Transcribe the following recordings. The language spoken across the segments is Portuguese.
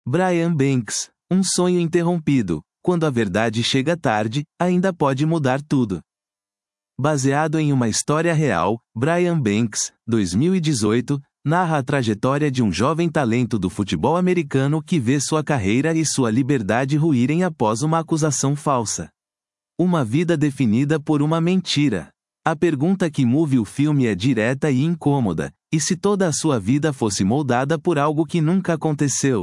Brian Banks, um sonho interrompido. Quando a verdade chega tarde, ainda pode mudar tudo. Baseado em uma história real, Brian Banks, 2018, narra a trajetória de um jovem talento do futebol americano que vê sua carreira e sua liberdade ruírem após uma acusação falsa. Uma vida definida por uma mentira. A pergunta que move o filme é direta e incômoda: e se toda a sua vida fosse moldada por algo que nunca aconteceu?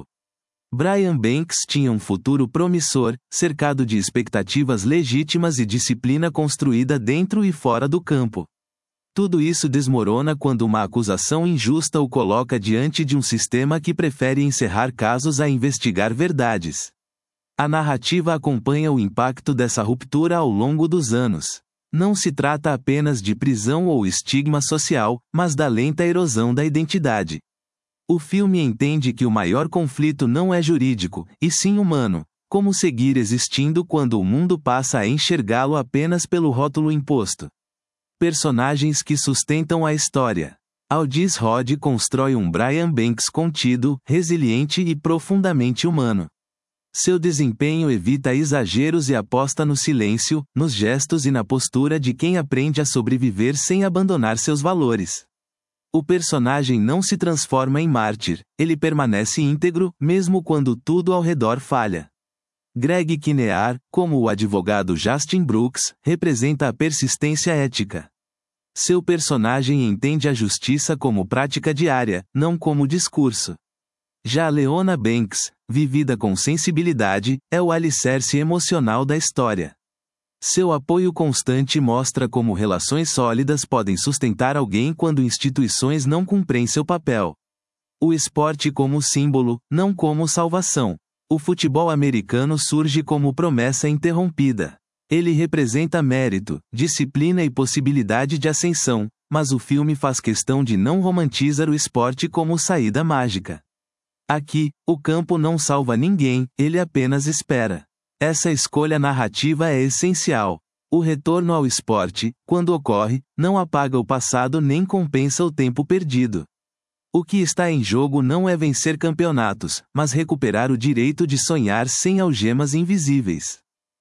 Brian Banks tinha um futuro promissor, cercado de expectativas legítimas e disciplina construída dentro e fora do campo. Tudo isso desmorona quando uma acusação injusta o coloca diante de um sistema que prefere encerrar casos a investigar verdades. A narrativa acompanha o impacto dessa ruptura ao longo dos anos. Não se trata apenas de prisão ou estigma social, mas da lenta erosão da identidade. O filme entende que o maior conflito não é jurídico, e sim humano: como seguir existindo quando o mundo passa a enxergá-lo apenas pelo rótulo imposto. Personagens que sustentam a história. Aldis Hodge constrói um Brian Banks contido, resiliente e profundamente humano. Seu desempenho evita exageros e aposta no silêncio, nos gestos e na postura de quem aprende a sobreviver sem abandonar seus valores. O personagem não se transforma em mártir, ele permanece íntegro, mesmo quando tudo ao redor falha. Greg Kinnear, como o advogado Justin Brooks, representa a persistência ética. Seu personagem entende a justiça como prática diária, não como discurso. Já Leona Banks, vivida com sensibilidade, é o alicerce emocional da história. Seu apoio constante mostra como relações sólidas podem sustentar alguém quando instituições não cumprem seu papel. O esporte como símbolo, não como salvação. O futebol americano surge como promessa interrompida. Ele representa mérito, disciplina e possibilidade de ascensão, mas o filme faz questão de não romantizar o esporte como saída mágica. Aqui, o campo não salva ninguém, ele apenas espera. Essa escolha narrativa é essencial. O retorno ao esporte, quando ocorre, não apaga o passado nem compensa o tempo perdido. O que está em jogo não é vencer campeonatos, mas recuperar o direito de sonhar sem algemas invisíveis.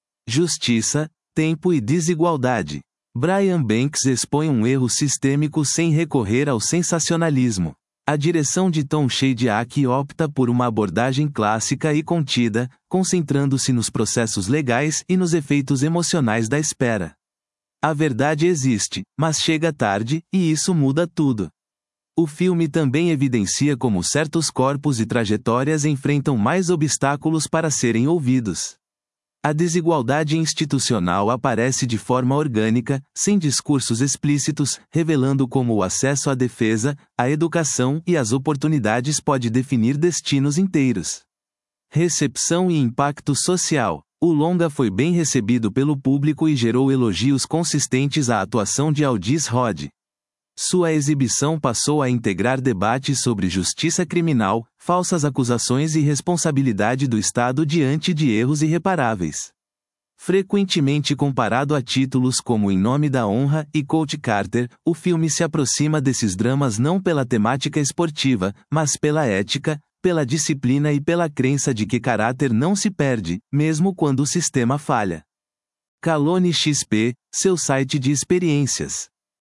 Justiça, tempo e desigualdade. Brian Banks expõe um erro sistêmico sem recorrer ao sensacionalismo. A direção de Tom Shadyac opta por uma abordagem clássica e contida, concentrando-se nos processos legais e nos efeitos emocionais da espera. A verdade existe, mas chega tarde, e isso muda tudo. O filme também evidencia como certos corpos e trajetórias enfrentam mais obstáculos para serem ouvidos. A desigualdade institucional aparece de forma orgânica, sem discursos explícitos, revelando como o acesso à defesa, à educação e às oportunidades pode definir destinos inteiros. Recepção e impacto social. O longa foi bem recebido pelo público e gerou elogios consistentes à atuação de Aldis Hodge. Sua exibição passou a integrar debates sobre justiça criminal, falsas acusações e responsabilidade do Estado diante de erros irreparáveis. Frequentemente comparado a títulos como Em Nome da Honra e Coach Carter, o filme se aproxima desses dramas não pela temática esportiva, mas pela ética, pela disciplina e pela crença de que caráter não se perde, mesmo quando o sistema falha. Calone XP, seu site de experiências.